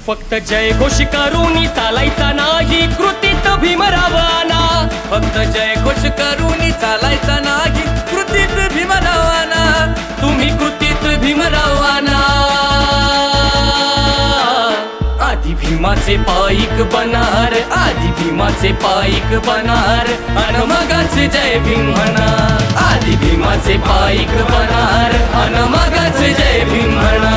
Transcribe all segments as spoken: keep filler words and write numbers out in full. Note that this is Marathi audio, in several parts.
फक्त जय घोष करून चालायचा नाही कृतीत भीमरावाना। फक्त जय घोष करून चालायचा नाही कृतीत भीमरावाना। तुम्ही कृतीत भीमरावाना। आदि भीमाचे पाईक बनार, आदि भीमाचे पाईक बनार, अन मगच जय भीम म्हणा। आदि भीमाचे पाईक बनार, अन मगच जय भीम म्हणा।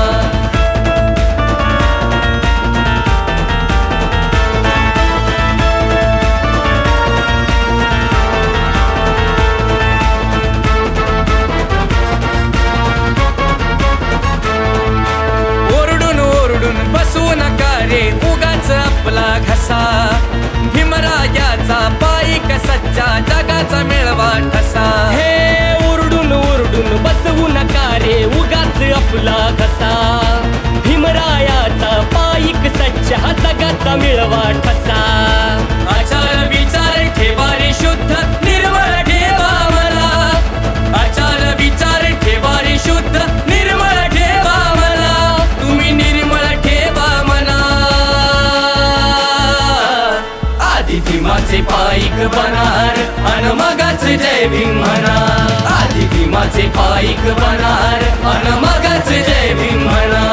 बसू नका रे उगाच आपला घसा, भीमरायाचा पाईक सच्चा जगाचा मिळवा ठसा। हे ओरडून ओरडून बसवू नका रे उगाच आपला घसा, भीमरायाचा पाईक सच्चा जगाचा मिळवा ठसा। आचार विचार ठेवा रे शुद्ध निर्मळ ठेवा मला, आचार विचार ठेवा रे शुद्ध निर्मळ ठेवा मला, तुम्ही निर्मळ ठेवा मना। आदि भीमाचे पाईक बनार, अन मगच जय भीम म्हणा। आदि भीमाचे पाईक बनार, अन मगच जय भीम म्हणा।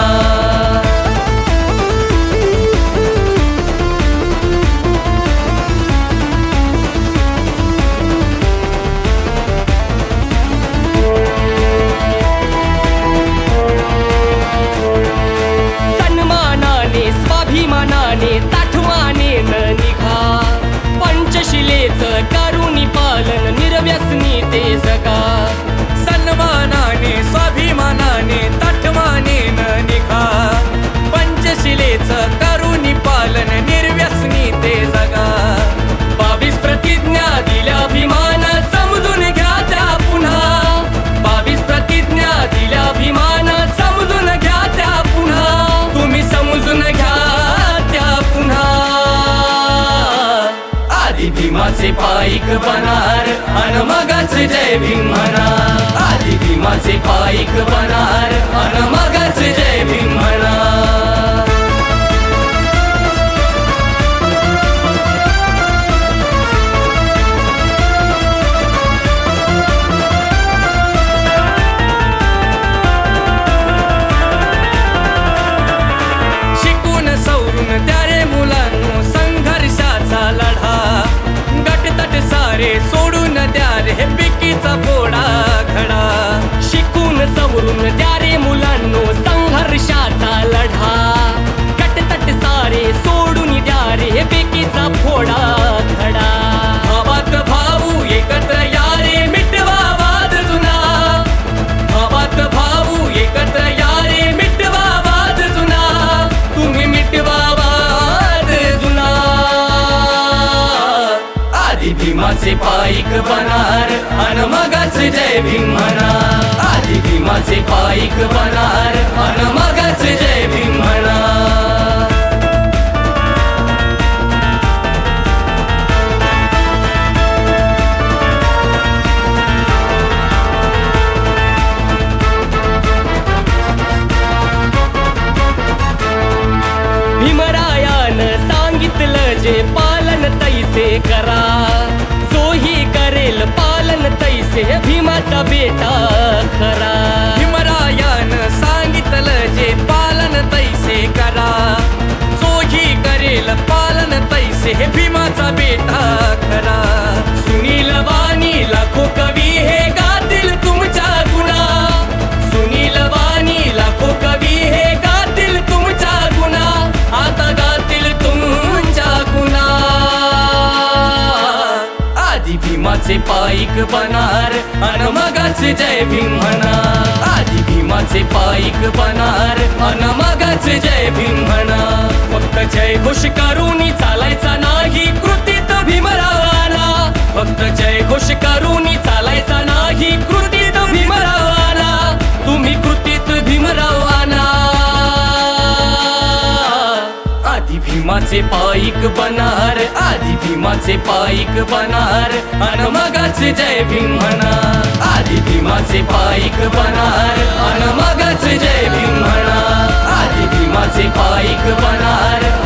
स्वाभिमानाने ताठवाने न निघा, पंचशिलेचं करुणी पालन निर्व्यसनी ते जगा। सन्मानाने स्वाभिमानाने ताठवाने न निघा, पंचशिलेचं करुणी पालन निर्व्यसनी ते जगा। बावीस प्रतिज्ञा दिल्या भीमान समजून घ्या त्या पुन्हा, बावीस प्रतिज्ञा दिल्या भीमान समजून घ्या त्या पुन्हा, तुम्ही समजून घ्या त्या पुन्हा। आदि भीमाचे पाईक बनार, अन मगच जय भीम म्हणा। आदि भीमाचे पाईक बनार, अन मगच जय भीम म्हणा। त्यारे मुलांनो संघर्षाचा लढा, गटतट सारे सोडून द्या रे पिकीचा फोडा खडा। शिकून सवरून द्या रे मुलांनो संघर्षाचा लढा, गटतट सारे सोडून द्या रे पिकीचा फोडा खडा। भावात भाऊ एकत्र या रे मिटवा वाद जुना, भावात भाऊ एकत्र या रे मिटवा वाद जुना, तुम्ही मिटवा भीमाचे पाईक बनार, अन मगच जय भीम म्हणा। आदि भीमाचे पाईक बनार, अन मगच जय भीम म्हणा। भीमरायानं सांगितलं जे पालन तैसे करा, जोही करेल पालन तैसे भीमाचा बेटा खरा। भीमरायानं सांगितलं जे पालन तैसे करा, जोही करेल पालन तैसे भीमाचा बेटा खरा। सुनील वाणी लाखो कवी हे गातील तुमच्या गुणा, सुनील वाणी लाखो कवी हे गातील तुमच्या गुणा, आता गातील तुमच्या गुणा। आदि भीमाचे पाईक बनार, अन मगच जय भीम म्हणा। आदि भीमाचे पाईक बनार, अन मगच जय भीम म्हणा। फक्त जय घोष करून चालायचा नाही कृतीत भीमरावाना, फक्त जय घोष करून चालायचा नाही कृतीत भीमरावाना, तुम्ही कृतीत भीमरावाना। आदि भीमाचे पाईक बनार, आदि भीमाचे पाईक बनार, अन मगच जय भीम म्हणा। आदि भीमाचे पाईक बनार, अन मगच जय भीम म्हणा। आदि भीमा भीमाचे पाईक बनार